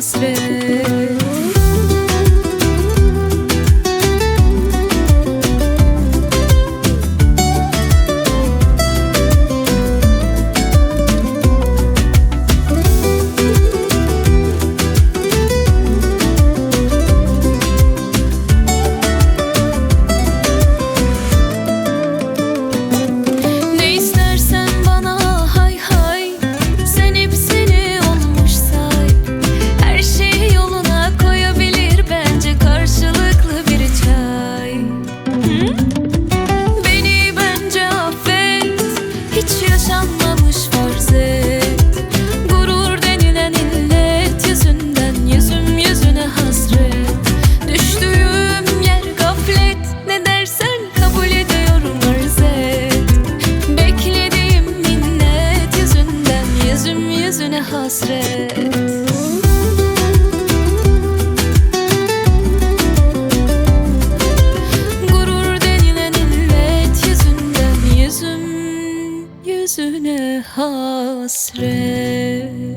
hasret. Yaşanmamış farz et. Gurur denilen illet yüzünden yüzüm yüzüne hasret. Düştüğüm yer gaflet, ne dersen kabul ediyorum arz et. Beklediğim minnet yüzünden yüzüm yüzüne hasret. Yüzüne hasret.